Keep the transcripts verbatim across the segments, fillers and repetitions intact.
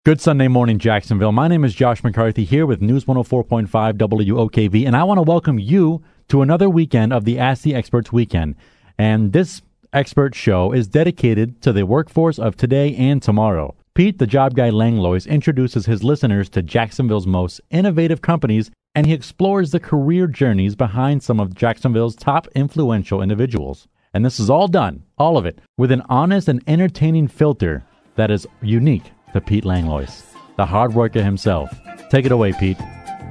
Good Sunday morning, Jacksonville. My name is Josh McCarthy here with News one oh four point five W O K V, and I want to welcome you to another weekend of the Ask the Experts weekend. And this expert show is dedicated to the workforce of today and tomorrow. Pete, the job guy Langlois, introduces his listeners to Jacksonville's most innovative companies, and he explores the career journeys behind some of Jacksonville's top influential individuals. And this is all done, all of it, with an honest and entertaining filter that is unique to Pete Langlois, the hard worker himself. Take it away, Pete.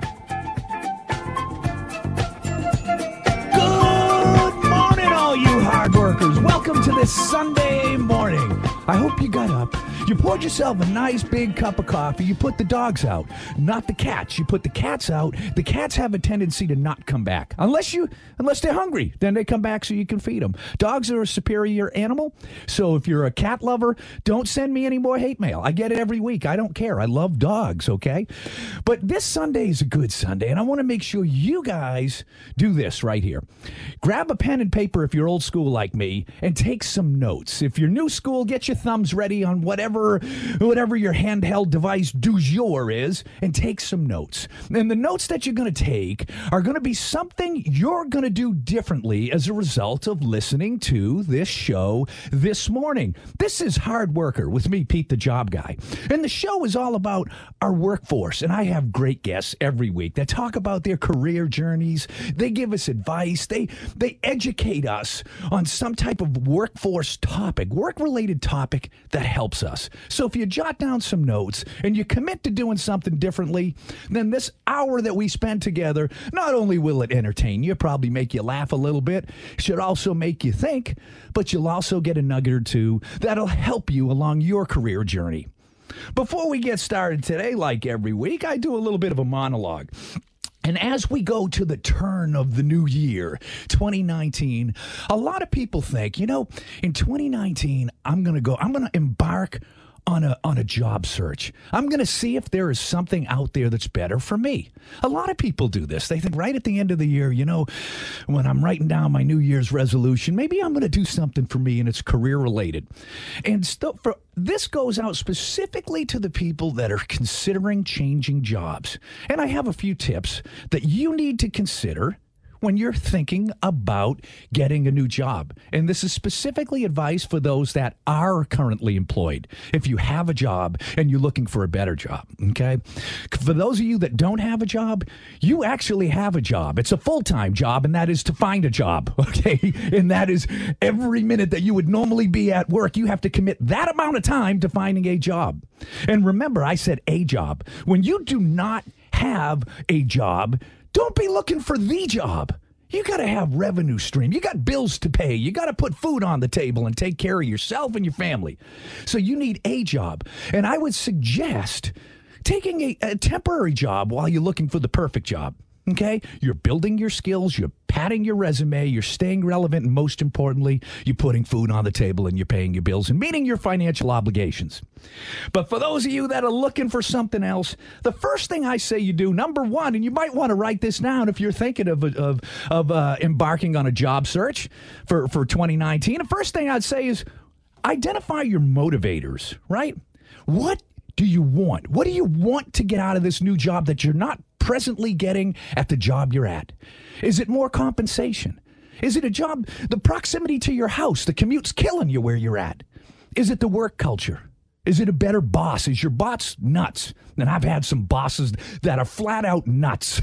Good morning, all you hard workers. Welcome to this Sunday morning. I hope you got up. You poured yourself a nice big cup of coffee. You put the dogs out, not the cats. You put the cats out. The cats have a tendency to not come back. Unless you, unless they're hungry, then they come back so you can feed them. Dogs are a superior animal. So if you're a cat lover, don't send me any more hate mail. I get it every week. I don't care. I love dogs, okay? But this Sunday is a good Sunday, and I want to make sure you guys do this right here. Grab a pen and paper if you're old school like me, and take some notes. If you're new school, get your thumbs ready on whatever whatever your handheld device du jour is, and take some notes. And the notes that you're going to take are going to be something you're going to do differently as a result of listening to this show this morning. This is Hard Worker with me, Pete the Job Guy. And the show is all about our workforce. And I have great guests every week that talk about their career journeys. They give us advice. They, they educate us on some type of workforce topic, work-related topic that helps us. So if you jot down some notes and you commit to doing something differently, then this hour that we spend together, not only will it entertain you, probably make you laugh a little bit, should also make you think, but you'll also get a nugget or two that'll help you along your career journey. Before we get started today, like every week, I do a little bit of a monologue. And as we go to the turn of the new year, twenty nineteen, a lot of people think, you know, in twenty nineteen, I'm going to go, I'm going to embark on a on a job search. I'm going to see if there is something out there that's better for me. A lot of people do this. They think right at the end of the year, you know, when I'm writing down my New Year's resolution, maybe I'm going to do something for me and it's career related. And st- for this goes out specifically to the people that are considering changing jobs. And I have a few tips that you need to consider when you're thinking about getting a new job. And this is specifically advice for those that are currently employed. If you have a job and you're looking for a better job, okay? For those of you that don't have a job, you actually have a job. It's a full-time job, and that is to find a job, okay? And that is every minute that you would normally be at work, you have to commit that amount of time to finding a job. And remember, I said a job. When you do not have a job, don't be looking for the job. You got to have revenue stream. You got bills to pay. You got to put food on the table and take care of yourself and your family. So you need a job. And I would suggest taking a, a temporary job while you're looking for the perfect job. Okay? You're building your skills, you're padding your resume, you're staying relevant, and most importantly, you're putting food on the table and you're paying your bills and meeting your financial obligations. But for those of you that are looking for something else, the first thing I say you do, number one, and you might want to write this down if you're thinking of of, of uh, embarking on a job search for, for twenty nineteen, the first thing I'd say is identify your motivators, right? What do you want? What do you want to get out of this new job that you're not presently getting at the job you're at? Is it more compensation? Is it a job, the proximity to your house, the commute's killing you where you're at? Is it the work culture? Is it a better boss? Is your boss nuts? And I've had some bosses that are flat out nuts.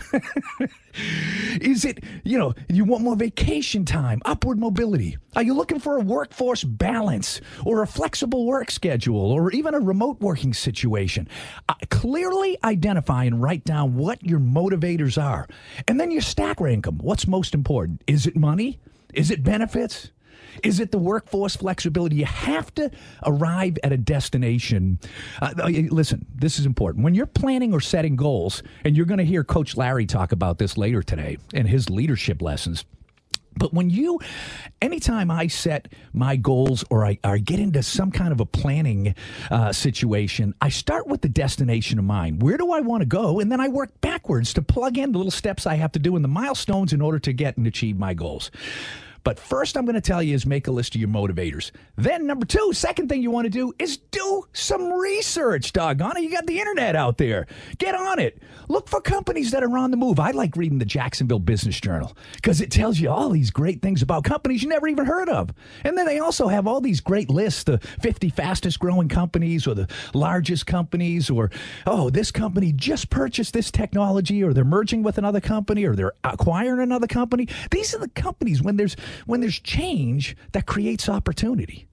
Is it, you know, you want more vacation time, upward mobility? Are you looking for a workforce balance or a flexible work schedule or even a remote working situation? Uh, clearly identify and write down what your motivators are. And then you stack rank them. What's most important? Is it money? Is it benefits? Is it the workforce flexibility? You have to arrive at a destination. Uh, listen, this is important. When you're planning or setting goals, and you're going to hear Coach Larry talk about this later today in his leadership lessons, but when you, anytime I set my goals or I, or I get into some kind of a planning uh, situation, I start with the destination in mind. Where do I want to go? And then I work backwards to plug in the little steps I have to do and the milestones in order to get and achieve my goals. But first I'm going to tell you is make a list of your motivators. Then number two, second thing you want to do is do some research, doggone it. You got the internet out there. Get on it. Look for companies that are on the move. I like reading the Jacksonville Business Journal because it tells you all these great things about companies you never even heard of. And then they also have all these great lists, the fifty fastest growing companies or the largest companies, or, oh, this company just purchased this technology, or they're merging with another company, or they're acquiring another company. These are the companies when there's when there's change that creates opportunity.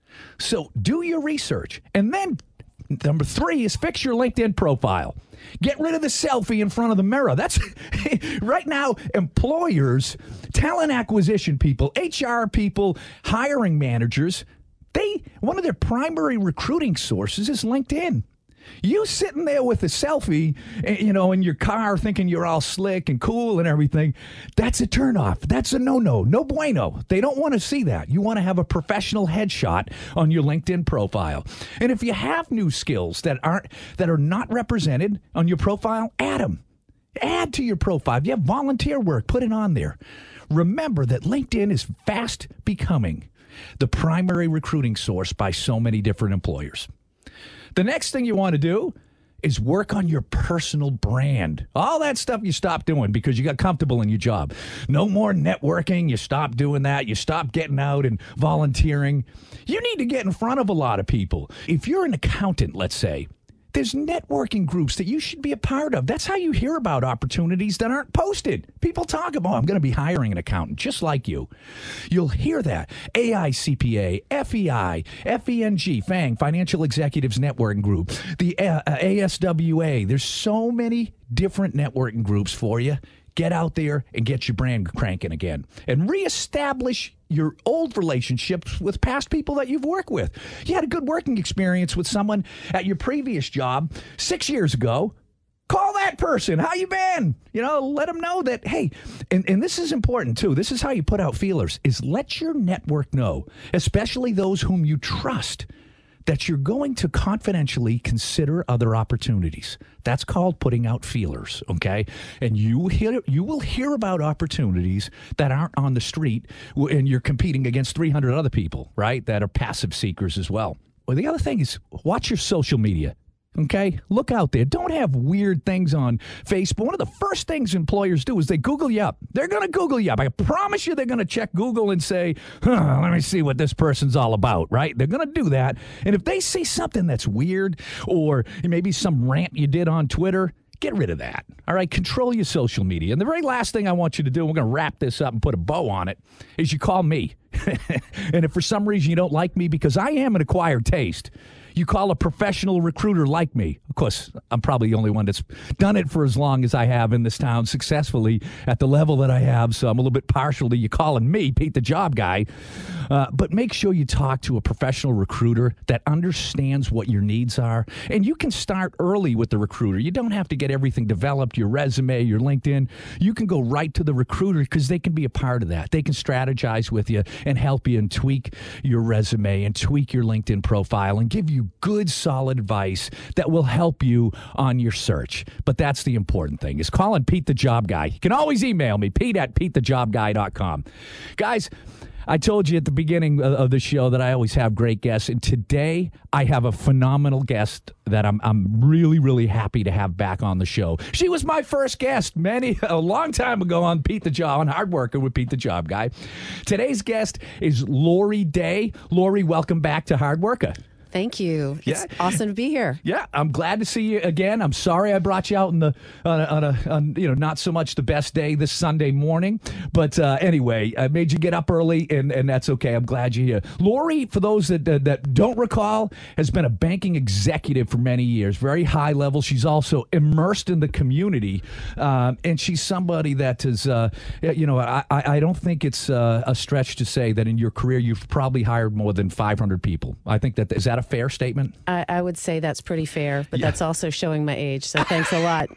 So do your research. And then number three is fix your LinkedIn profile. Get rid of the selfie in front of the mirror. That's right now, employers, talent acquisition people, H R people, hiring managers, they one of their primary recruiting sources is LinkedIn. You sitting there with a selfie, you know, in your car thinking you're all slick and cool and everything, that's a turnoff. That's a no-no. No bueno. They don't want to see that. You want to have a professional headshot on your LinkedIn profile. And if you have new skills that aren't that are not represented on your profile, add them. Add to your profile. If you have volunteer work, put it on there. Remember that LinkedIn is fast becoming the primary recruiting source by so many different employers. The next thing you want to do is work on your personal brand. All that stuff you stop doing because you got comfortable in your job. No more networking. You stop doing that. You stop getting out and volunteering. You need to get in front of a lot of people. If you're an accountant, let's say, there's networking groups that you should be a part of. That's how you hear about opportunities that aren't posted. People talk about, oh, I'm going to be hiring an accountant just like you. You'll hear that. A I C P A, F E I, F E N G, FANG, Financial Executives Networking Group, the uh, A S W A. There's so many different networking groups for you. Get out there and get your brand cranking again. And reestablish your old relationships with past people that you've worked with. You had a good working experience with someone at your previous job six years ago. Call that person. How you been? You know, let them know that, hey, and, and this is important too. This is how you put out feelers, is let your network know, especially those whom you trust, that you're going to confidentially consider other opportunities. That's called putting out feelers, okay? And you hear, you will hear about opportunities that aren't on the street, and you're competing against three hundred other people, right, that are passive seekers as well. Well, the other thing is watch your social media. Okay, look out there. Don't have weird things on Facebook. One of the first things employers do is they Google you up. They're going to Google you up. I promise you they're going to check Google and say, huh, let me see what this person's all about, right? They're going to do that. And if they see something that's weird, or maybe some rant you did on Twitter, get rid of that. All right, control your social media. And the very last thing I want you to do, we're going to wrap this up and put a bow on it, is you call me. And if for some reason you don't like me, because I am an acquired taste, you call a professional recruiter like me. Of course, I'm probably the only one that's done it for as long as I have in this town successfully at the level that I have, so I'm a little bit partial to you calling me, Pete the Job Guy. Uh, but make sure you talk to a professional recruiter that understands what your needs are. And you can start early with the recruiter. You don't have to get everything developed, your resume, your LinkedIn. You can go right to the recruiter because they can be a part of that. They can strategize with you and help you and tweak your resume and tweak your LinkedIn profile and give you good, solid advice that will help you on your search. But that's the important thing, is calling Pete the Job Guy. You can always email me, Pete at Pete the Job Guy dot com. Guys, I told you at the beginning of the show that I always have great guests, and today I have a phenomenal guest that I'm I'm really, really happy to have back on the show. She was my first guest many, a long time ago on Pete the Job, on Hard Worker with Pete the Job Guy. Today's guest is Lori Day. Lori, welcome back to Hard Worker. Thank you. It's yeah. awesome to be here. Yeah, I'm glad to see you again. I'm sorry I brought you out in the on a, on a on, you know, not so much the best day this Sunday morning, but uh, anyway, I made you get up early, and, and that's okay. I'm glad you're here. Lori, for those that uh, that don't recall, has been a banking executive for many years, very high level. She's also immersed in the community, um, and she's somebody that is, uh, you know, I I don't think it's uh, a stretch to say that in your career you've probably hired more than five hundred people. I think that is that a fair statement? I, I would say that's pretty fair, but yeah. That's also showing my age, so thanks a lot.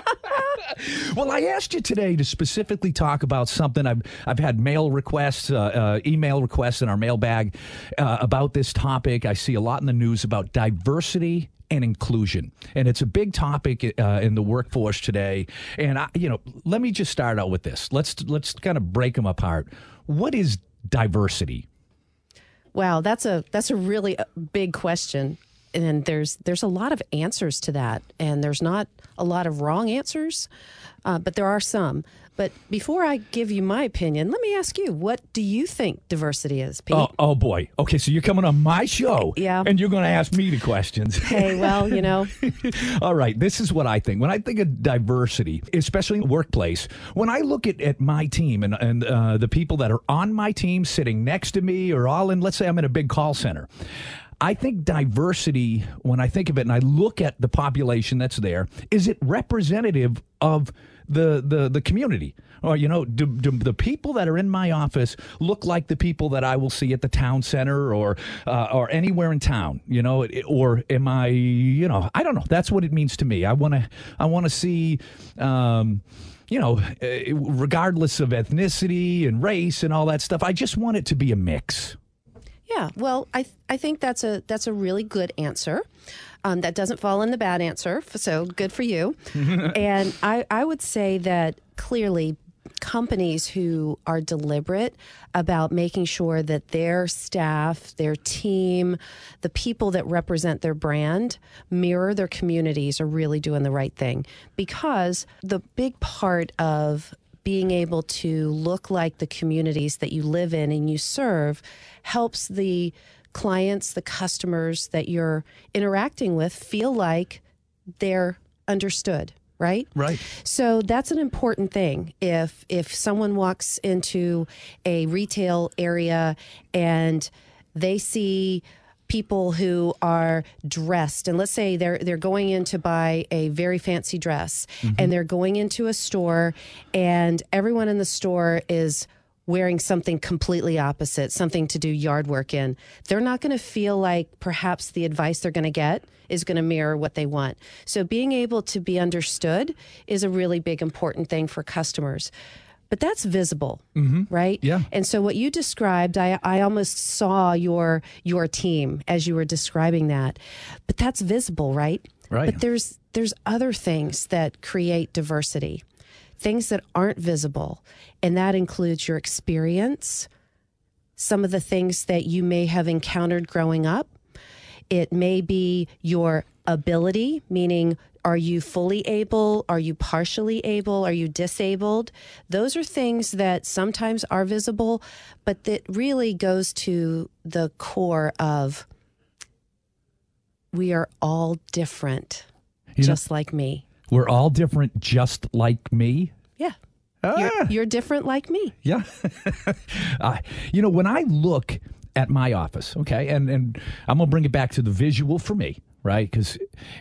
Well, I asked you today to specifically talk about something. I've I've had mail requests, uh, uh, email requests in our mailbag uh, about this topic. I see a lot in the news about diversity and inclusion, and it's a big topic uh, in the workforce today. And I, you know, let me just start out with this. Let's let's kind of break them apart. What is diversity? Wow, that's a that's a really big question. And there's there's a lot of answers to that, and there's not a lot of wrong answers, uh, but there are some. But before I give you my opinion, let me ask you, what do you think diversity is, Pete? Oh, oh boy. Okay, so you're coming on my show, Yeah. and you're going to ask me the questions. Hey, well, you know. All right, this is what I think. When I think of diversity, especially in the workplace, when I look at, at my team and, and uh, the people that are on my team sitting next to me or all in, let's say I'm in a big call center, I think diversity, when I think of it and I look at the population that's there, is it representative of the the, the community? Or, you know, do, do the people that are in my office look like the people that I will see at the town center or uh, or anywhere in town? You know, or am I, you know, I don't know. That's what it means to me. I want to I want to see, um, you know, regardless of ethnicity and race and all that stuff, I just want it to be a mix. Yeah, well, I th- I think that's a that's a really good answer. Um, that doesn't fall in the bad answer, so good for you. And I, I would say that clearly companies who are deliberate about making sure that their staff, their team, the people that represent their brand mirror their communities are really doing the right thing. Because the big part of being able to look like the communities that you live in and you serve helps the clients, the customers that you're interacting with feel like they're understood, right? Right. So that's an important thing. If if someone walks into a retail area and they see people who are dressed, and let's say they're they're going in to buy a very fancy dress, mm-hmm. and they're going into a store and everyone in the store is wearing something completely opposite, something to do yard work in, they're not going to feel like perhaps the advice they're going to get is going to mirror what they want. So being able to be understood is a really big, important thing for customers. But that's visible, mm-hmm. right? Yeah. And so what you described, I, I almost saw your your team as you were describing that. But that's visible, right? Right. But there's there's other things that create diversity, things that aren't visible. And that includes your experience, some of the things that you may have encountered growing up. It may be your ability, meaning are you fully able? Are you partially able? Are you disabled? Those are things that sometimes are visible, but that really goes to the core of we are all different, you just know, like me. We're all different, just like me? Yeah. Ah. You're, you're different like me. Yeah. uh, you know, when I look at my office, okay, and, and I'm going to bring it back to the visual for me, right? Because,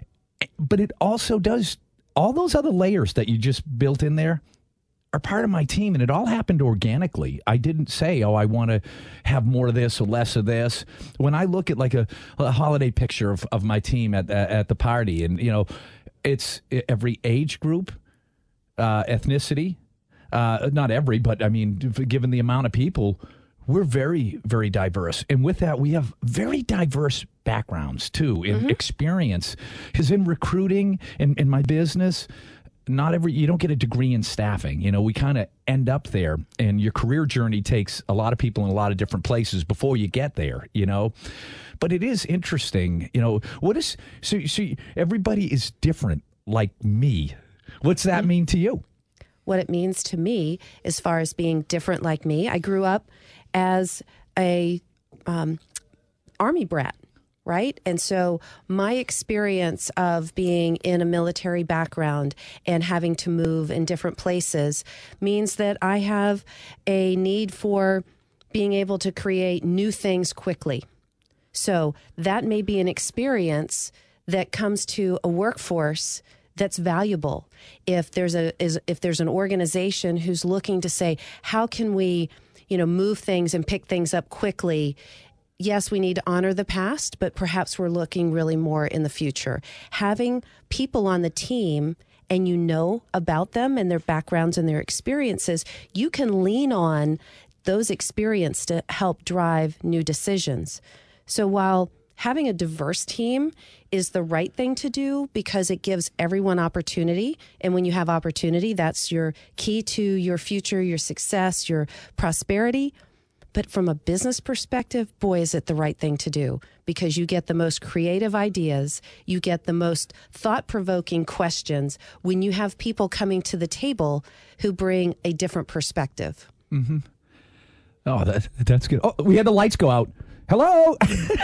but it also does, all those other layers that you just built in there are part of my team, and it all happened organically. I didn't say, oh, I want to have more of this or less of this. When I look at like a, a holiday picture of, of my team at, at at the party, and, you know, it's every age group, uh, ethnicity, uh, not every, but I mean, given the amount of people, we're very, very diverse. And with that, we have very diverse backgrounds, too, in mm-hmm. experience. Because in recruiting, in, in my business, not every, you don't get a degree in staffing. You know, we kind of end up there, and your career journey takes a lot of people in a lot of different places before you get there, you know. But it is interesting, you know, what is, so, so everybody is different like me. What's that mm-hmm. mean to you? What it means to me, as far as being different like me, I grew up as a um, Army brat, right? And so my experience of being in a military background and having to move in different places means that I have a need for being able to create new things quickly. So that may be an experience that comes to a workforce that's valuable. If there's a is if there's an organization who's looking to say, how can we, you know, move things and pick things up quickly? Yes, we need to honor the past, but perhaps we're looking really more in the future. Having people on the team and you know about them and their backgrounds and their experiences, you can lean on those experiences to help drive new decisions. So while having a diverse team is the right thing to do because it gives everyone opportunity. And when you have opportunity, that's your key to your future, your success, your prosperity. But from a business perspective, boy, is it the right thing to do, because you get the most creative ideas, you get the most thought-provoking questions when you have people coming to the table who bring a different perspective. Mm-hmm. Oh, that, that's good. Oh, we had the lights go out. Hello.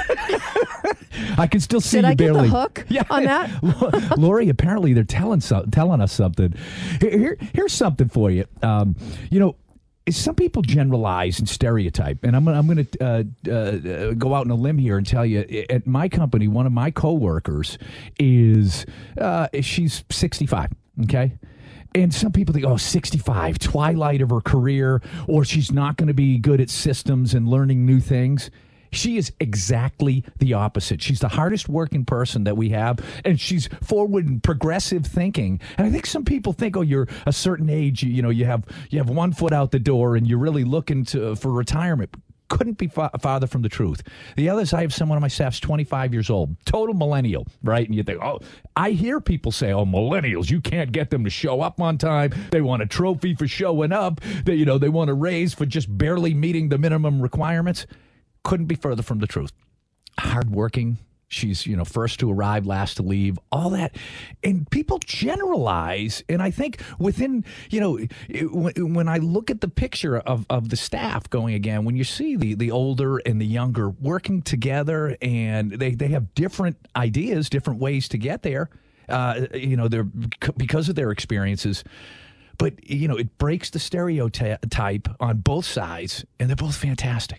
I can still see Did you I barely. get the hook yeah. on that? Lori, apparently they're telling so, telling us something. Here, here, here's something for you. Um, you know, some people generalize and stereotype, and I'm, I'm going to uh, uh, go out on a limb here and tell you, at my company, one of my coworkers is, uh, she's sixty-five, okay? And some people think, oh, sixty-five, twilight of her career, or she's not going to be good at systems and learning new things. She is exactly the opposite. She's the hardest working person that we have, and she's forward and progressive thinking. And I think some people think, oh, you're a certain age, you, you know, you have you have one foot out the door, and you're really looking to for retirement. Couldn't be fa- farther from the truth. The others, I have someone on my staff's twenty-five years old, total millennial, right? And you think, oh, I hear people say, oh, millennials, you can't get them to show up on time. They want a trophy for showing up. They, you know, they want a raise for just barely meeting the minimum requirements. Couldn't be further from the truth. Hardworking. She's, you know, first to arrive, last to leave, all that. And people generalize. And I think within, you know, when, when I look at the picture of, of the staff going again, when you see the, the older and the younger working together, and they, they have different ideas, different ways to get there, uh, you know, they're because of their experiences. But, you know, it breaks the stereotype on both sides, and they're both fantastic.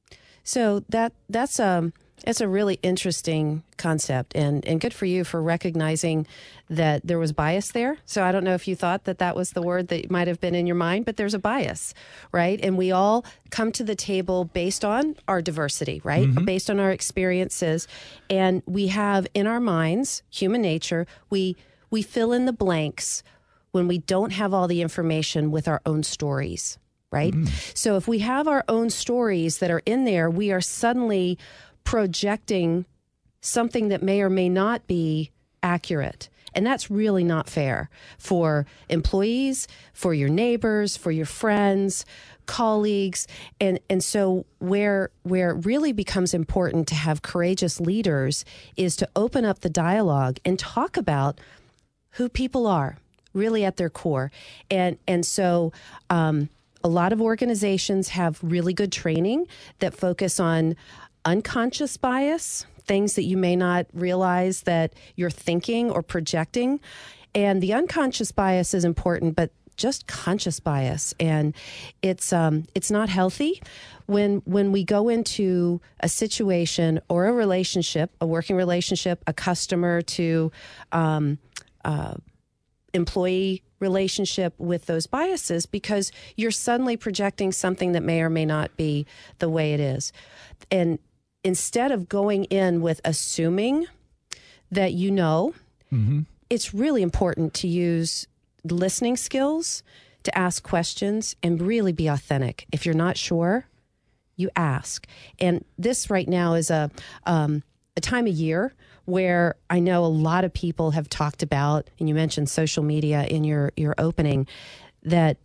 So that that's um it's a really interesting concept, and, and good for you for recognizing that there was bias there. So I don't know if you thought that that was the word that might have been in your mind, but there's a bias, right? And we all come to the table based on our diversity, right? Mm-hmm. Based on our experiences. And we have in our minds, human nature, we we fill in the blanks when we don't have all the information with our own stories. Right? Mm. So if we have our own stories that are in there, we are suddenly projecting something that may or may not be accurate. And that's really not fair for employees, for your neighbors, for your friends, colleagues. And, and so where, where it really becomes important to have courageous leaders is to open up the dialogue and talk about who people are really at their core. And, and so, um, a lot of organizations have really good training that focus on unconscious bias, things that you may not realize that you're thinking or projecting. And the unconscious bias is important, but just conscious bias. And it's um, it's not healthy when when we go into a situation or a relationship, a working relationship, a customer to um, uh, employee relationship with those biases, because you're suddenly projecting something that may or may not be the way it is. And instead of going in with assuming that you know, mm-hmm. it's really important to use listening skills to ask questions and really be authentic. If you're not sure, you ask. And this right now is a um, a time of year where I know a lot of people have talked about, and you mentioned social media in your, your opening, that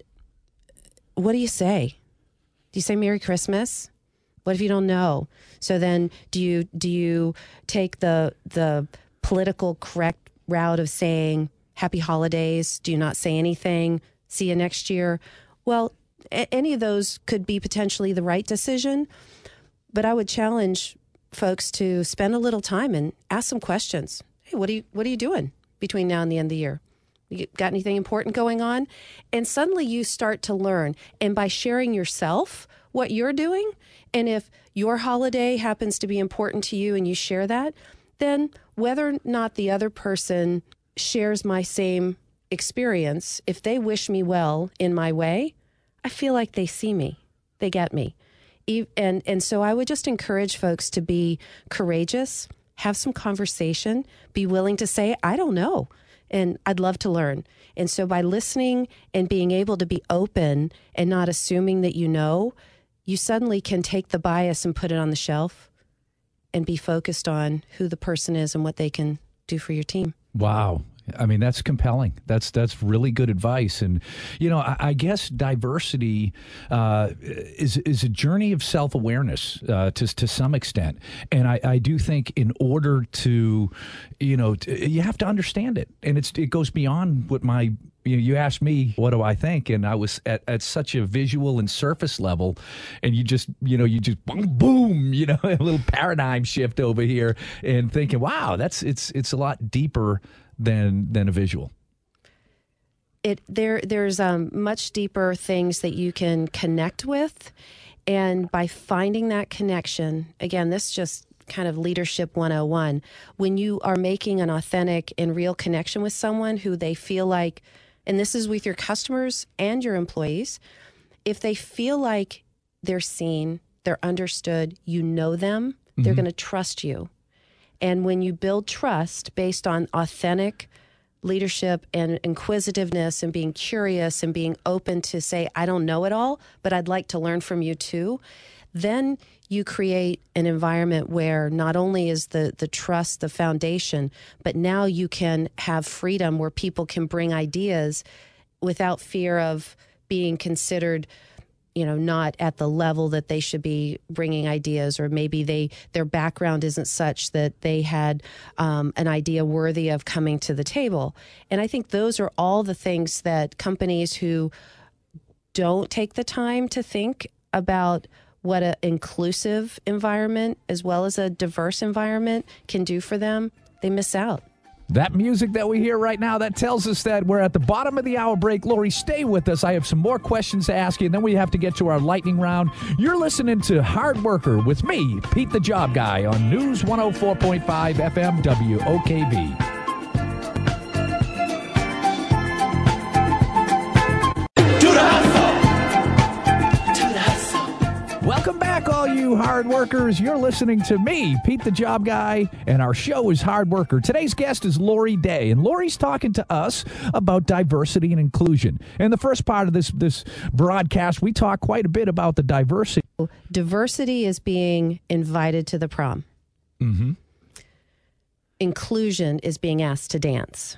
what do you say? Do you say Merry Christmas? What if you don't know? So then do you do you take the the political correct route of saying Happy Holidays? Do you not say anything? See you next year? Well, a- any of those could be potentially the right decision, but I would challenge folks to spend a little time and ask some questions. Hey, what are you what are you doing between now and the end of the year? You got anything important going on? And suddenly you start to learn. And by sharing yourself what you're doing, and if your holiday happens to be important to you and you share that, then whether or not the other person shares my same experience, if they wish me well in my way, I feel like they see me. They get me. And and so I would just encourage folks to be courageous, have some conversation, be willing to say, I don't know, and I'd love to learn. And so by listening and being able to be open and not assuming that you know, you suddenly can take the bias and put it on the shelf and be focused on who the person is and what they can do for your team. Wow. I mean, that's compelling. That's that's really good advice. And, you know, I, I guess diversity uh, is is a journey of self-awareness uh, to, to some extent. And I, I do think in order to, you know, to, you have to understand it. And it's it goes beyond what my, you know, you asked me, what do I think? And I was at, at such a visual and surface level. And you just, you know, you just boom, boom, you know, a little paradigm shift over here and thinking, wow, that's it's it's a lot deeper than than a visual. It there there's um, much deeper things that you can connect with, and by finding that connection, again, this just kind of leadership one oh one. When you are making an authentic and real connection with someone who they feel like, and this is with your customers and your employees, if they feel like they're seen, they're understood, you know them, mm-hmm. they're going to trust you. And when you build trust based on authentic leadership and inquisitiveness and being curious and being open to say, I don't know it all, but I'd like to learn from you too, then you create an environment where not only is the, the trust the foundation, but now you can have freedom where people can bring ideas without fear of being considered, you know, not at the level that they should be bringing ideas, or maybe they their background isn't such that they had um, an idea worthy of coming to the table. And I think those are all the things that companies who don't take the time to think about what an inclusive environment as well as a diverse environment can do for them, they miss out. That music that we hear right now, that tells us that we're at the bottom of the hour break. Lori, stay with us. I have some more questions to ask you, and then we have to get to our lightning round. You're listening to Hard Worker with me, Pete the Job Guy, on News one oh four point five F M W O K V. Welcome back, all you hard workers. You're listening to me, Pete the Job Guy, and our show is Hard Worker. Today's guest is Lori Day, and Lori's talking to us about diversity and inclusion. In the first part of this, this broadcast, we talk quite a bit about the diversity. Diversity is being invited to the prom. Mm-hmm. Inclusion is being asked to dance.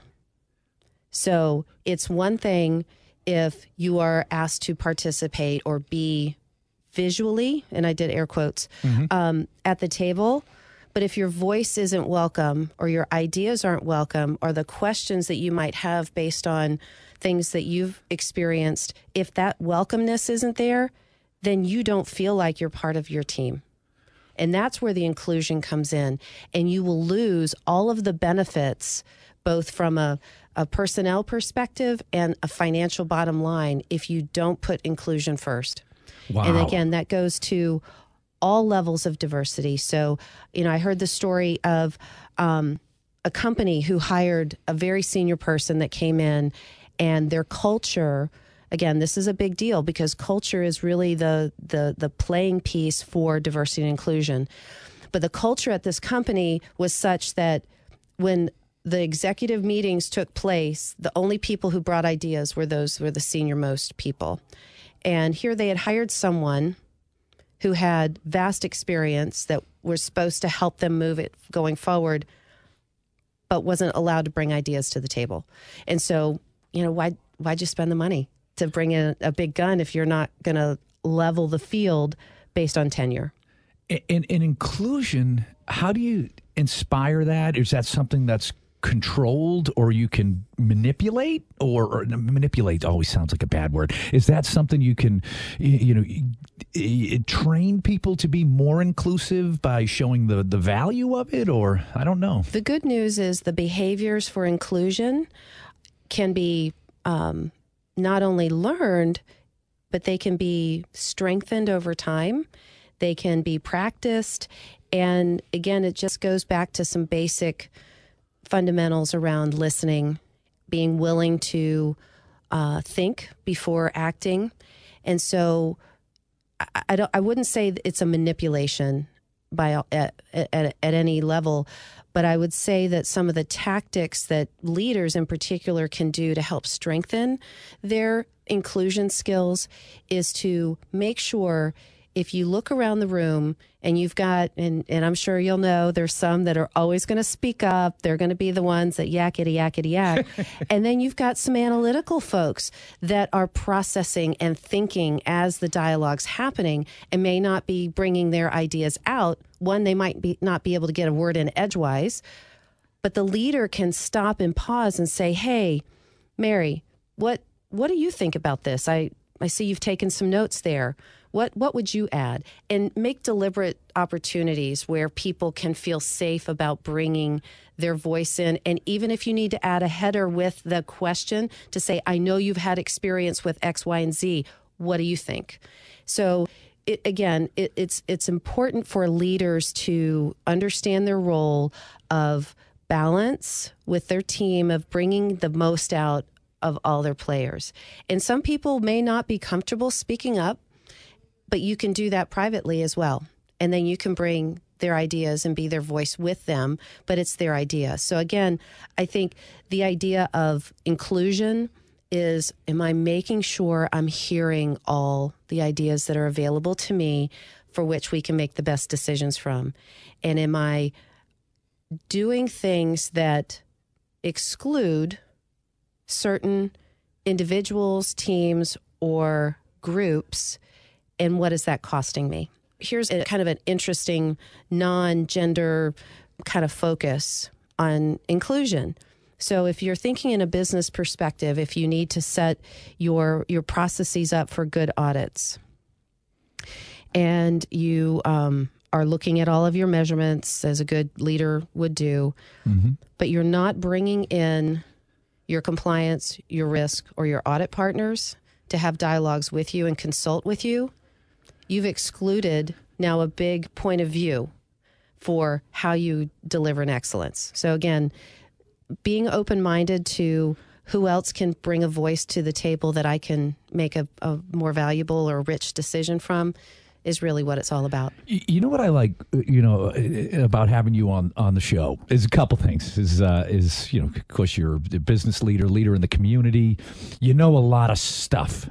So it's one thing if you are asked to participate or be visually, and I did air quotes, mm-hmm. um, at the table. But if your voice isn't welcome, or your ideas aren't welcome, or the questions that you might have based on things that you've experienced, if that welcomeness isn't there, then you don't feel like you're part of your team. And that's where the inclusion comes in. And you will lose all of the benefits, both from a, a personnel perspective and a financial bottom line, if you don't put inclusion first. Wow. And again, that goes to all levels of diversity. So, you know, I heard the story of um, a company who hired a very senior person that came in, and their culture, again, this is a big deal because culture is really the the the playing piece for diversity and inclusion. But the culture at this company was such that when the executive meetings took place, the only people who brought ideas were those were the senior most people. And here they had hired someone who had vast experience that was supposed to help them move it going forward, but wasn't allowed to bring ideas to the table. And so, you know, why why'd you spend the money to bring in a big gun if you're not going to level the field based on tenure? In, in inclusion, how do you inspire that? Is that something that's controlled, or you can manipulate, or, or manipulate always sounds like a bad word. Is that something you can, you, you know, train people to be more inclusive by showing the, the value of it? Or I don't know. The good news is the behaviors for inclusion can be um, not only learned, but they can be strengthened over time. They can be practiced. And again, it just goes back to some basic fundamentals around listening, being willing to uh, think before acting. And so I, I, don't, I wouldn't say it's a manipulation by at, at, at any level, but I would say that some of the tactics that leaders in particular can do to help strengthen their inclusion skills is to make sure if you look around the room and you've got, and, and I'm sure you'll know, there's some that are always going to speak up. They're going to be the ones that yakety, yakety, yak. And then you've got some analytical folks that are processing and thinking as the dialogue's happening and may not be bringing their ideas out. One, they might be not be able to get a word in edgewise, but the leader can stop and pause and say, hey, Mary, what what do you think about this? I, I see you've taken some notes there. What what would you add? And make deliberate opportunities where people can feel safe about bringing their voice in. And even if you need to add a header with the question to say, I know you've had experience with X, Y, and Z. What do you think? So it, again, it, it's it's important for leaders to understand their role of balance with their team, of bringing the most out of all their players. And some people may not be comfortable speaking up, but you can do that privately as well. And then you can bring their ideas and be their voice with them, but it's their idea. So again, I think the idea of inclusion is, am I making sure I'm hearing all the ideas that are available to me for which we can make the best decisions from? And am I doing things that exclude certain individuals, teams, or groups? And what is that costing me? Here's a kind of an interesting non-gender kind of focus on inclusion. So if you're thinking in a business perspective, if you need to set your your processes up for good audits, and you um, are looking at all of your measurements as a good leader would do, mm-hmm. but you're not bringing in your compliance, your risk, or your audit partners to have dialogues with you and consult with you, you've excluded now a big point of view for how you deliver an excellence. So again, being open-minded to who else can bring a voice to the table that I can make a, a more valuable or rich decision from is really what it's all about. You know what I like, you know, about having you on, on the show is a couple things. Is, uh, is you know, of course, you're a business leader, leader in the community. You know a lot of stuff.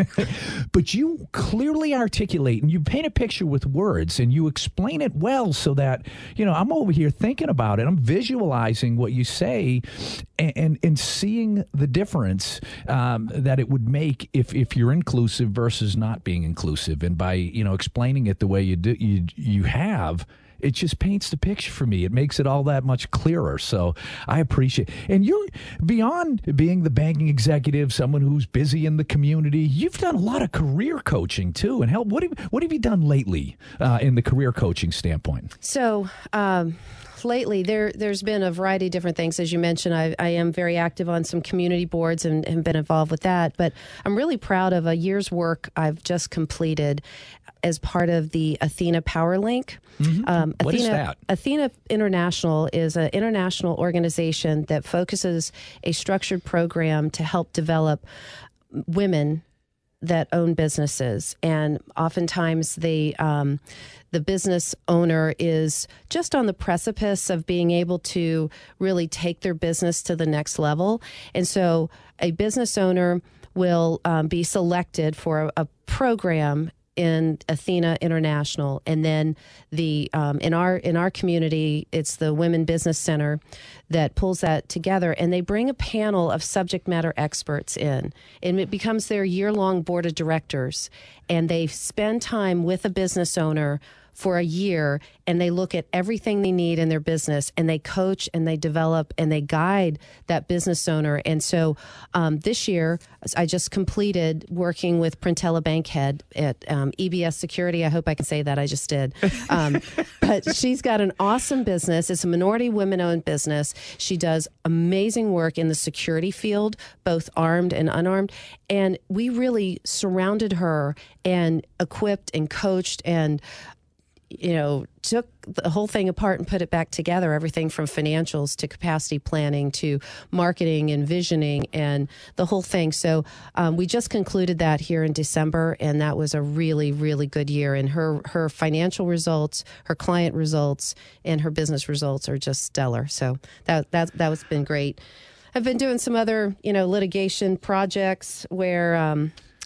But you clearly articulate and you paint a picture with words and you explain it well so that, you know, I'm over here thinking about it. I'm visualizing what you say and, and, and seeing the difference um, that it would make if, if you're inclusive versus not being inclusive. And by, you know, explaining it the way you do, you you have, it just paints the picture for me. It makes it all that much clearer. So I appreciate it. And you're beyond being the banking executive, someone who's busy in the community. You've done a lot of career coaching too. And help. What have what have you done lately uh, in the career coaching standpoint? So. Um Lately, there, there's been a variety of different things. As you mentioned, I, I am very active on some community boards and have been involved with that. But I'm really proud of a year's work I've just completed as part of the Athena PowerLink. Mm-hmm. Um, what Athena, is that? Athena International is an international organization that focuses a structured program to help develop women that own businesses. And oftentimes they, um, the business owner is just on the precipice of being able to really take their business to the next level. And so a business owner will um, be selected for a, a program in Athena International, and then the um, in our in our community, it's the Women Business Center that pulls that together, and they bring a panel of subject matter experts in, and it becomes their year-long board of directors, and they spend time with a business owner for a year, and they look at everything they need in their business, and they coach and they develop and they guide that business owner. And so um, this year, I just completed working with Printella Bankhead at um, E B S Security. I hope I can say that. I just did. Um, but she's got an awesome business. It's a minority women-owned business. She does amazing work in the security field, both armed and unarmed. And we really surrounded her and equipped and coached and you know, took the whole thing apart and put it back together, everything from financials to capacity planning to marketing and visioning and the whole thing. So um, we just concluded that here in December, and that was a really, really good year. And her, her financial results, her client results, and her business results are just stellar. So that, that, that was been great. I've been doing some other, you know, litigation projects where um,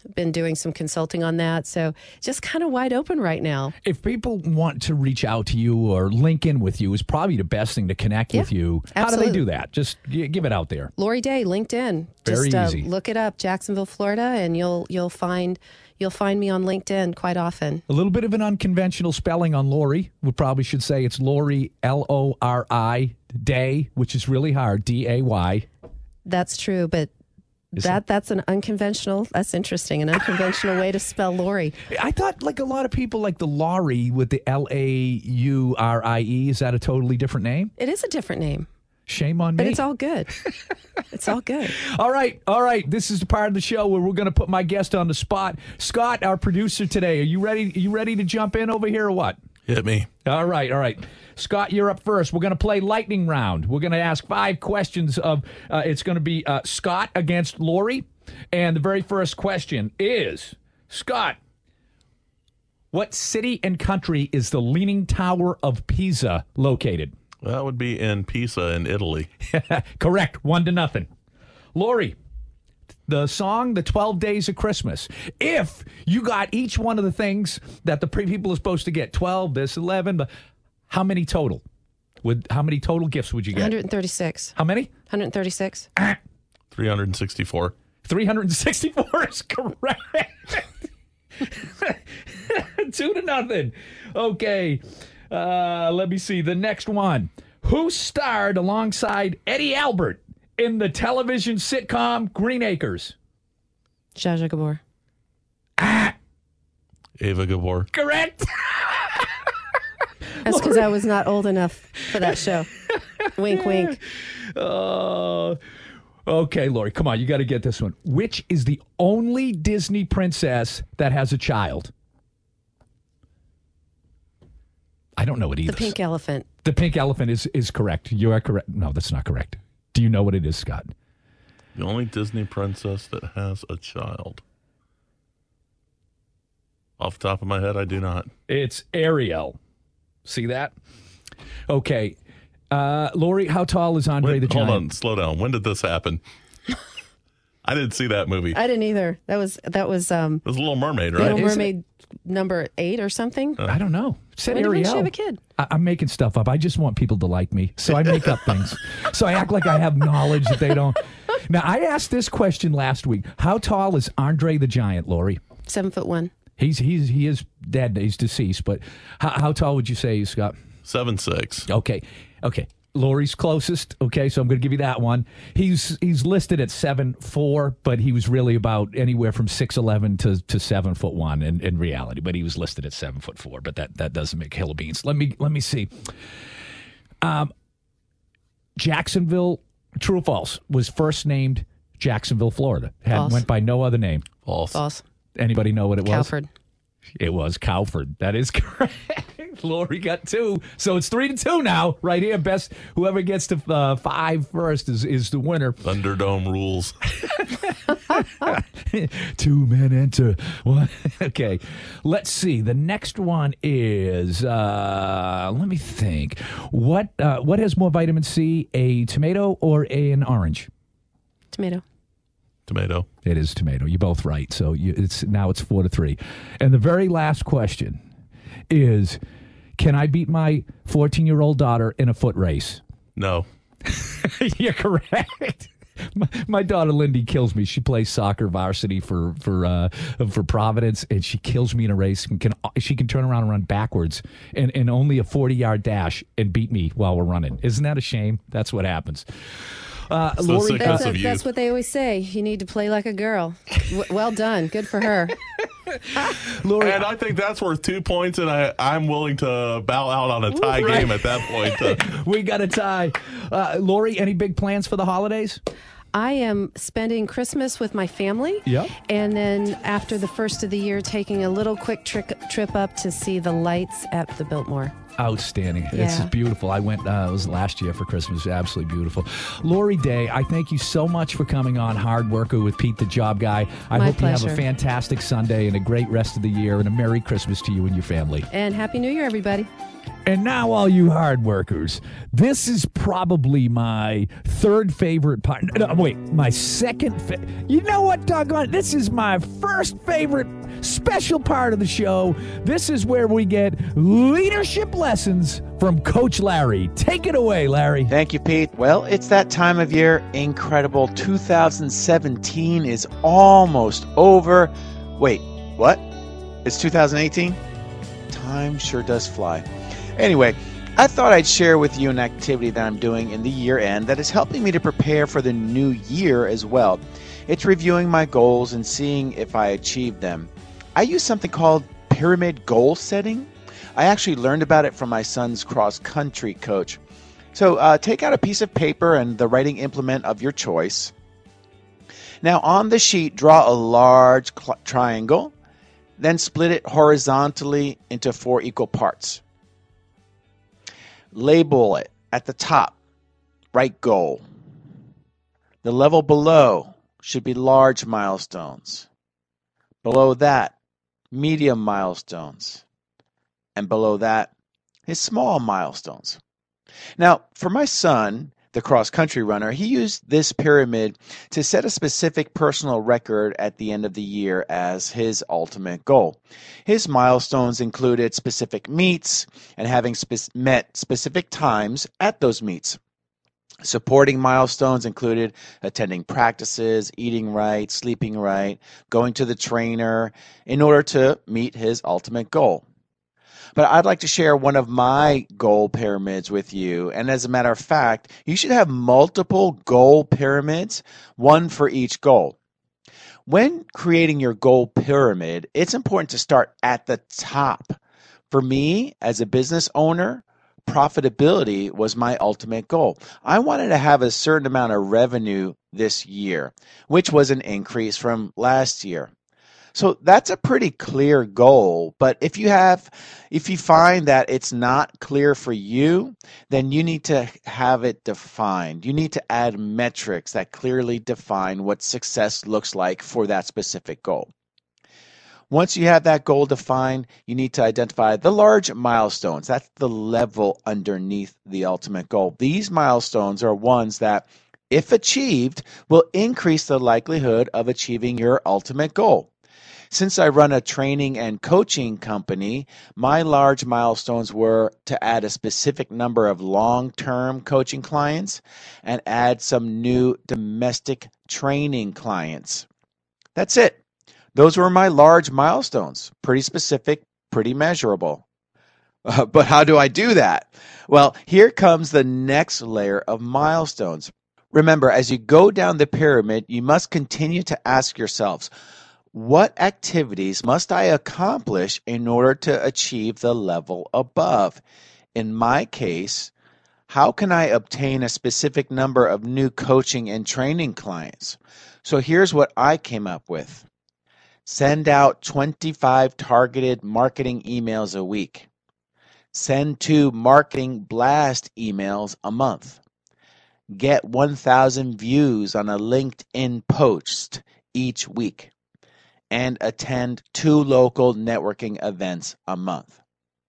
been doing some consulting on that. So just kind of wide open right now. If people want to reach out to you or link in with you, is probably the best thing to connect Yeah, with you. How absolutely. do they do that? Just g- give it out there. Lori Day, LinkedIn. Very Just easy. Uh, look it up, Jacksonville, Florida, and you'll you'll find you'll find me on LinkedIn quite often. A little bit of an unconventional spelling on Lori. We probably should say it's Lori, L O R I, Day, which is really hard, D A Y. That's true, but Is that it? that's an unconventional. That's interesting. An unconventional way to spell Lori. I thought like a lot of people like the Laurie with the L A U R I E. Is that a totally different name? It is a different name, Shame on me. but it's all good. It's all good. All right, all right. This is the part of the show where we're going to put my guest on the spot. Scott, our producer today, are you ready? Are you ready to jump in over here or what? Hit me. All right, all right. Scott, you're up first. We're going to play lightning round. We're going to ask five questions of, uh, it's going to be uh, Scott against Lori. And the very first question is, Scott, what city and country is the Leaning Tower of Pisa located? That would be in Pisa in Italy. Correct. One to nothing. Lori, the song, The twelve Days of Christmas. If you got each one of the things that the pre- people are supposed to get, twelve, this, eleven, but how many total? Would How many total gifts would you get? one hundred thirty-six. How many? one hundred thirty-six. three hundred sixty-four. three hundred sixty-four is correct. Two to nothing. Okay. Uh, let me see. The next one. Who starred alongside Eddie Albert in the television sitcom Green Acres? Zsa Zsa Gabor. Ava Gabor. Correct. That's because I was not old enough for that show. Wink, wink. Uh, okay, Lori, come on. You got to get this one. Which is the only Disney princess that has a child? I don't know it either. The pink elephant. The pink elephant is, is correct. You are correct. No, that's not correct. Do you know what it is, Scott? The only Disney princess that has a child. Off the top of my head, I do not. It's Ariel. See that? Okay. Uh, Lori, how tall is Andre When- the Giant? hold on, slow down. When did this happen? I didn't see that movie. I didn't either. That was that was um, It was Little Mermaid, right? Little Is it? Mermaid number eight or something. I don't know. It said When did- when did Ariel. she have a kid? I, I'm making stuff up. I just want people to like me, so I make up things. So I act like I have knowledge that they don't. Now, I asked this question last week. How tall is Andre the Giant, Lori? Seven foot one. He's he's he is dead. He's deceased. But how, how tall would you say, Scott? Seven six. Okay, okay. Lori's closest. Okay, so I'm going to give you that one. He's he's listed at seven four, but he was really about anywhere from six eleven to to seven foot one in, in reality. But he was listed at seven foot four. But that that doesn't make hill of beans. Let me let me see. Um, Jacksonville, true or false, was first named Jacksonville, Florida. Had False. went by no other name. False. False. Anybody know what it was? Calford. It was Cowford. That is correct. Lori got two. So it's three to two now, right here. Best whoever gets to uh, five first is, is the winner. Thunderdome rules. Two men enter. One. Okay. Let's see. The next one is uh, let me think. What uh, what has more vitamin C, a tomato or an orange? Tomato. Tomato. It is tomato. You're both right. So you, it's now it's four to three. And the very last question is, can I beat my fourteen-year-old daughter in a foot race? No. You're correct. My, my daughter Lindy kills me. She plays soccer varsity for for uh, for Providence, and she kills me in a race. And can she can turn around and run backwards in, in only a forty-yard dash and beat me while we're running? Isn't that a shame? That's what happens. Uh, So Lori, sick That's, Because a, of you. that's what they always say. You need to play like a girl. W- well done. Good for her. Lori, And I think that's worth two points, and I, I'm willing to bow out on a tie Right. game at that point. Uh, we got a tie. Uh, Lori, any big plans for the holidays? I am spending Christmas with my family. Yep. And then after the first of the year, taking a little quick trick, trip up to see the lights at the Biltmore. Outstanding. Yeah. It's beautiful. I went, uh, it was last year for Christmas. Absolutely beautiful. Lori Day, I thank you so much for coming on Hard Worker with Pete the Job Guy. I My hope you have pleasure. a fantastic Sunday and a great rest of the year and a Merry Christmas to you and your family. And Happy New Year, everybody. And now, all you hard workers, this is probably my third favorite part. No, wait, my second. Fa- you know what, doggone it? This is my first favorite special part of the show. This is where we get leadership lessons from Coach Larry. Take it away, Larry. Thank you, Pete. Well, it's that time of year. Incredible. two thousand seventeen is almost over. Wait, what? It's two thousand eighteen? Time sure does fly. Anyway, I thought I'd share with you an activity that I'm doing in the year end that is helping me to prepare for the new year as well. It's reviewing my goals and seeing if I achieved them. I use something called pyramid goal setting. I actually learned about it from my son's cross-country coach. So uh, take out a piece of paper and the writing implement of your choice. Now on the sheet, draw a large cl- triangle, then split it horizontally into four equal parts. Label it at the top, write goal. The level below should be large milestones. Below that, medium milestones. And below that is small milestones. Now, for my son, the cross-country runner, he used this pyramid to set a specific personal record at the end of the year as his ultimate goal. His milestones included specific meets and having spe- met specific times at those meets. Supporting milestones included attending practices, eating right, sleeping right, going to the trainer in order to meet his ultimate goal. But I'd like to share one of my goal pyramids with you. And as a matter of fact, you should have multiple goal pyramids, one for each goal. When creating your goal pyramid, it's important to start at the top. For me, as a business owner, profitability was my ultimate goal. I wanted to have a certain amount of revenue this year, which was an increase from last year. So that's a pretty clear goal, but if you have, if you find that it's not clear for you, then you need to have it defined. You need to add metrics that clearly define what success looks like for that specific goal. Once you have that goal defined, you need to identify the large milestones. That's the level underneath the ultimate goal. These milestones are ones that, if achieved, will increase the likelihood of achieving your ultimate goal. Since I run a training and coaching company, my large milestones were to add a specific number of long-term coaching clients and add some new domestic training clients. That's it. Those were my large milestones. Pretty specific, pretty measurable. Uh, but how do I do that? Well, here comes the next layer of milestones. Remember, as you go down the pyramid, you must continue to ask yourselves, what activities must I accomplish in order to achieve the level above? In my case, how can I obtain a specific number of new coaching and training clients? So here's what I came up with. Send out twenty-five targeted marketing emails a week. Send two marketing blast emails a month. Get one thousand views on a LinkedIn post each week. And attend two local networking events a month.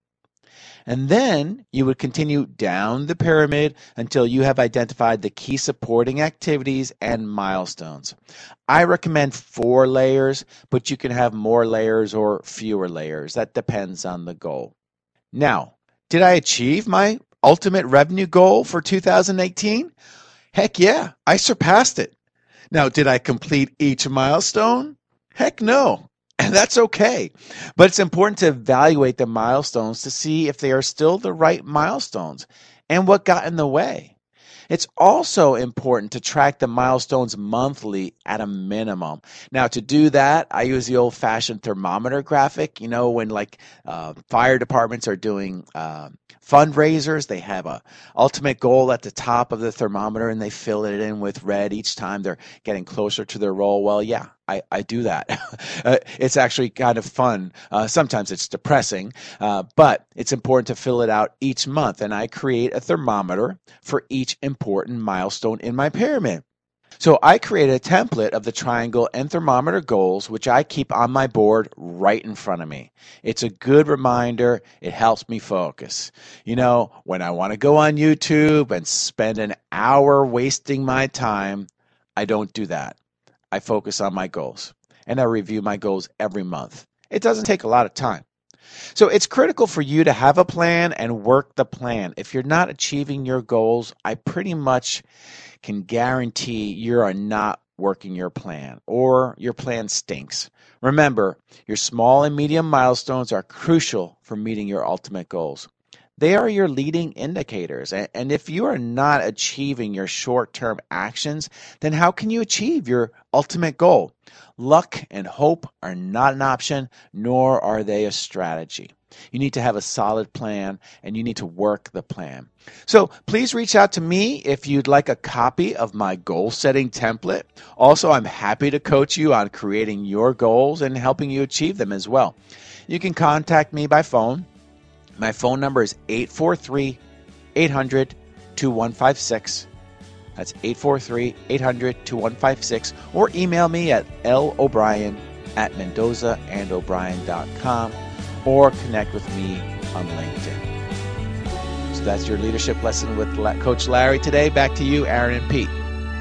And then you would continue down the pyramid until you have identified the key supporting activities and milestones. I recommend four layers, but you can have more layers or fewer layers. That depends on the goal. Now, did I achieve my ultimate revenue goal for two thousand eighteen? Heck yeah, I surpassed it. Now, did I complete each milestone? Heck no, and that's okay. But it's important to evaluate the milestones to see if they are still the right milestones and what got in the way. It's also important to track the milestones monthly at a minimum. Now, to do that, I use the old-fashioned thermometer graphic. You know, when like uh, fire departments are doing uh, fundraisers, they have a ultimate goal at the top of the thermometer and they fill it in with red each time they're getting closer to their goal. Well, yeah, I, I do that. uh, it's actually kind of fun. Uh, sometimes it's depressing, uh, but it's important to fill it out each month. And I create a thermometer for each important milestone in my pyramid. So I created a template of the triangle and thermometer goals, which I keep on my board right in front of me. It's a good reminder. It helps me focus. You know, when I want to go on YouTube and spend an hour wasting my time, I don't do that. I focus on my goals, and I review my goals every month. It doesn't take a lot of time. So it's critical for you to have a plan and work the plan. If you're not achieving your goals, I pretty much can guarantee you are not working your plan, or your plan stinks. Remember, your small and medium milestones are crucial for meeting your ultimate goals. They are your leading indicators, and if you are not achieving your short-term actions, then how can you achieve your ultimate goal? Luck and hope are not an option, nor are they a strategy. You need to have a solid plan, and you need to work the plan. So please reach out to me if you'd like a copy of my goal-setting template. Also, I'm happy to coach you on creating your goals and helping you achieve them as well. You can contact me by phone. My phone number is eight four three, eight hundred, two one five six. That's eight four three, eight hundred, two one five six. Or email me at lobrien at mendoza and o'brien dot com, or connect with me on LinkedIn. So that's your leadership lesson with Coach Larry today. Back to you, Aaron and Pete.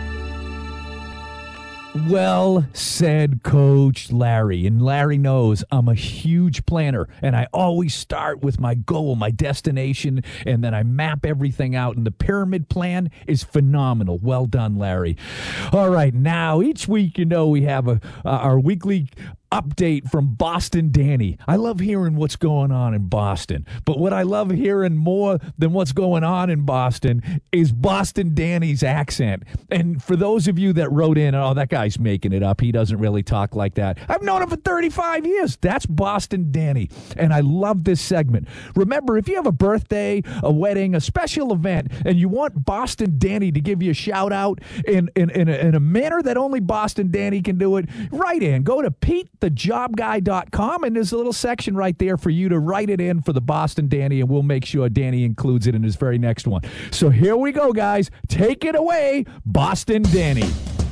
Well said, Coach Larry. And Larry knows I'm a huge planner, and I always start with my goal, my destination, and then I map everything out. And the pyramid plan is phenomenal. Well done, Larry. All right, now each week, you know, we have a uh, our weekly update from Boston Danny. I love hearing what's going on in Boston, but what I love hearing more than what's going on in Boston is Boston Danny's accent. And for those of you that wrote in, oh, that guy's making it up, he doesn't really talk like that. I've known him for thirty-five years. That's Boston Danny, and I love this segment. Remember, if you have a birthday, a wedding, a special event, and you want Boston Danny to give you a shout out in, in, in, a, in a manner that only Boston Danny can do it, write in. Go to Pete the job guy dot com, and there's a little section right there for you to write it in for the Boston Danny, and we'll make sure Danny includes it in his very next one. So here we go, guys. Take it away, Boston Danny.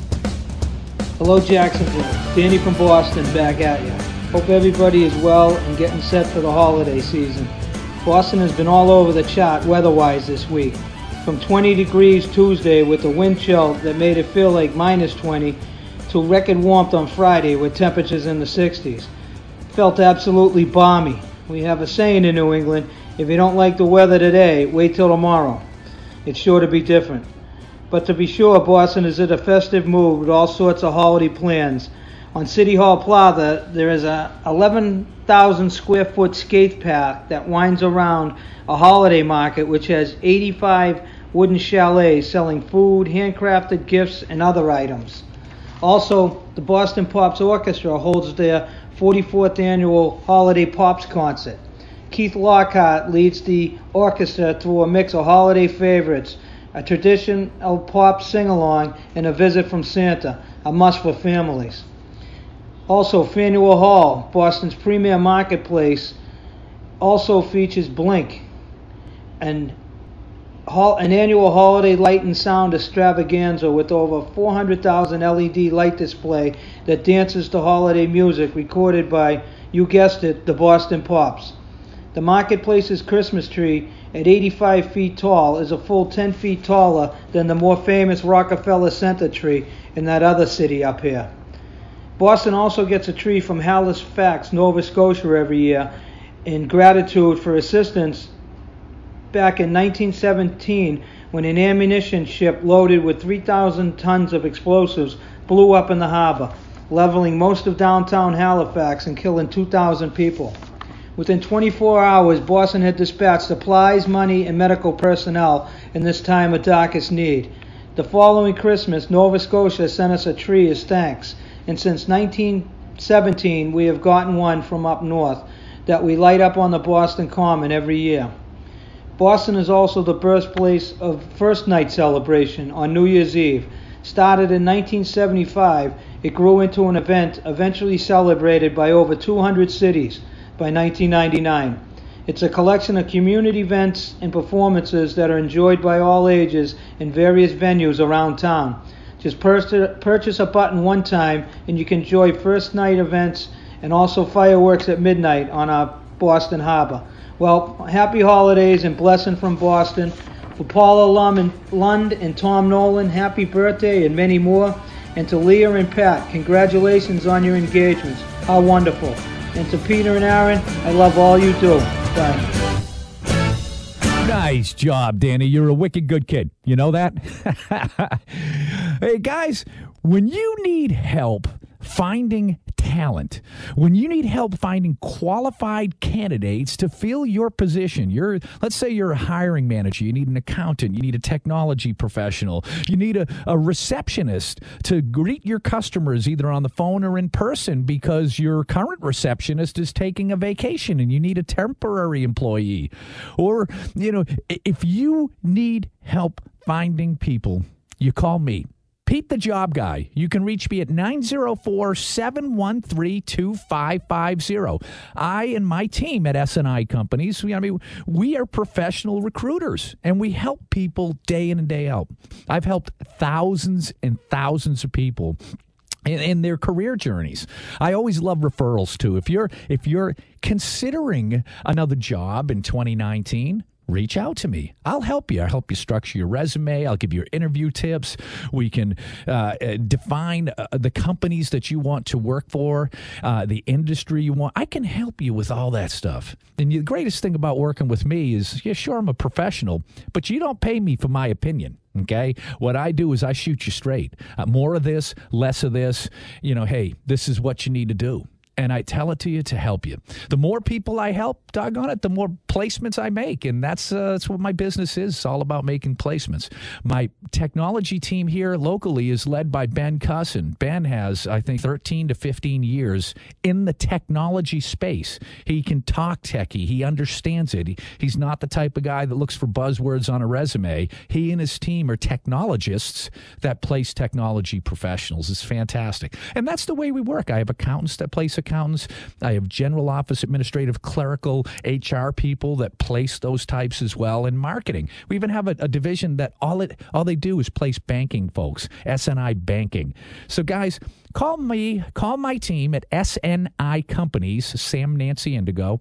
Hello, Jacksonville. Danny from Boston back at you. Hope everybody is well and getting set for the holiday season. Boston has been all over the chart weather-wise this week. From twenty degrees Tuesday with a wind chill that made it feel like minus twenty, to record warmth on Friday with temperatures in the sixties. Felt absolutely balmy. We have a saying in New England, if you don't like the weather today, wait till tomorrow. It's sure to be different. But to be sure, Boston is in a festive mood with all sorts of holiday plans. On City Hall Plaza, there is a eleven thousand square foot skate park that winds around a holiday market which has eighty-five wooden chalets selling food, handcrafted gifts, and other items. Also, the Boston Pops Orchestra holds their forty-fourth annual Holiday Pops concert. Keith Lockhart leads the orchestra through a mix of holiday favorites, a traditional pop sing-along, and a visit from Santa, a must for families. Also, Faneuil Hall, Boston's premier marketplace, also features Blink, and an annual holiday light and sound extravaganza with over four hundred thousand L E D light display that dances to holiday music recorded by, you guessed it, the Boston Pops. The marketplace's Christmas tree at eighty-five feet tall is a full ten feet taller than the more famous Rockefeller Center tree in that other city up here. Boston also gets a tree from Halifax, Nova Scotia every year in gratitude for assistance back in nineteen seventeen when an ammunition ship loaded with three thousand tons of explosives blew up in the harbor, leveling most of downtown Halifax and killing two thousand people. Within twenty-four hours, Boston had dispatched supplies, money, and medical personnel in this time of darkest need. The following Christmas, Nova Scotia sent us a tree as thanks, and since nineteen seventeen we have gotten one from up north that we light up on the Boston Common every year. Boston is also the birthplace of First Night Celebration on New Year's Eve. Started in nineteen seventy-five, it grew into an event eventually celebrated by over two hundred cities by nineteen ninety-nine. It's a collection of community events and performances that are enjoyed by all ages in various venues around town. Just pur- purchase a button one time and you can enjoy first night events and also fireworks at midnight on our Boston Harbor. Well, happy holidays and blessing from Boston. For Paula Lum and Lund and Tom Nolan, happy birthday and many more. And to Leah and Pat, congratulations on your engagements. How wonderful. And to Peter and Aaron, I love all you do. Bye. Nice job, Danny. You're a wicked good kid. You know that? Hey, guys, when you need help finding talent, when you need help finding qualified candidates to fill your position, you're, let's say you're a hiring manager, you need an accountant, you need a technology professional, you need a, a receptionist to greet your customers either on the phone or in person because your current receptionist is taking a vacation and you need a temporary employee. Or, you know, if you need help finding people, you call me. Pete the Job Guy. You can reach me at nine oh four, seven one three, two five five zero. I and my team at S and I Companies, we, I mean, we are professional recruiters, and we help people day in and day out. I've helped thousands and thousands of people in, in their career journeys. I always love referrals, too. If you're if you're considering another job in twenty nineteen, reach out to me. I'll help you. I'll help you structure your resume. I'll give you interview tips. We can uh, define uh, the companies that you want to work for, uh, the industry you want. I can help you with all that stuff. And the greatest thing about working with me is, yeah, sure, I'm a professional, but you don't pay me for my opinion. Okay? What I do is I shoot you straight. Uh, more of this, less of this. You know, hey, this is what you need to do. And I tell it to you to help you. The more people I help, doggone it, the more placements I make. And that's uh, that's what my business is. It's all about making placements. My technology team here locally is led by Ben Cusson. Ben has, I think, thirteen to fifteen years in the technology space. He can talk techie. He understands it. He, he's not the type of guy that looks for buzzwords on a resume. He and his team are technologists that place technology professionals. It's fantastic. And that's the way we work. I have accountants that place accountants. I have general office, administrative, clerical, H R people that place those types as well in marketing. We even have a, a division that all it all they do is place banking folks, S and I Banking. So guys, call me, call my team at S N I Companies, Sam, Nancy, Indigo,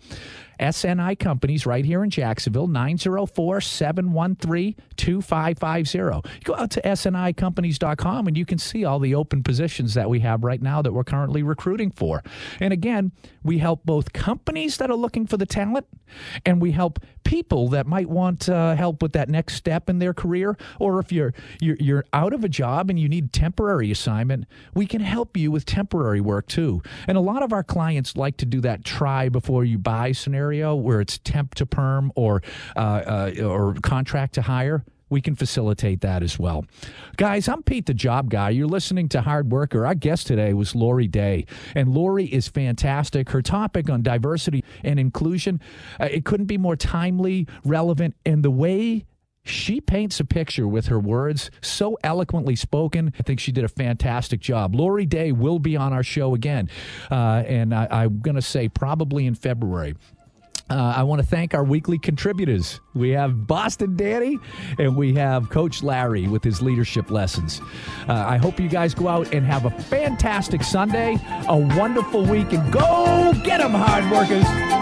S N I Companies right here in Jacksonville, nine oh four, seven one three, two five five zero. Go out to S N I companies dot com and you can see all the open positions that we have right now that we're currently recruiting for. And again, we help both companies that are looking for the talent and we help people that might want uh, help with that next step in their career. Or if you're, you're you're out of a job and you need temporary assignment, we can help you with temporary work too. And a lot of our clients like to do that try before you buy scenario where it's temp to perm or uh, uh, or contract to hire. We can facilitate that as well. Guys, I'm Pete the Job Guy. You're listening to Hard Worker. Our guest today was Lori Day, and Lori is fantastic. Her topic on diversity and inclusion, uh, it couldn't be more timely, relevant, and the way she paints a picture with her words, so eloquently spoken. I think she did a fantastic job. Lori Day will be on our show again, uh, and I, I'm going to say probably in February. Uh, I want to thank our weekly contributors. We have Boston Danny, and we have Coach Larry with his leadership lessons. Uh, I hope you guys go out and have a fantastic Sunday, a wonderful week, and go get them, hard workers.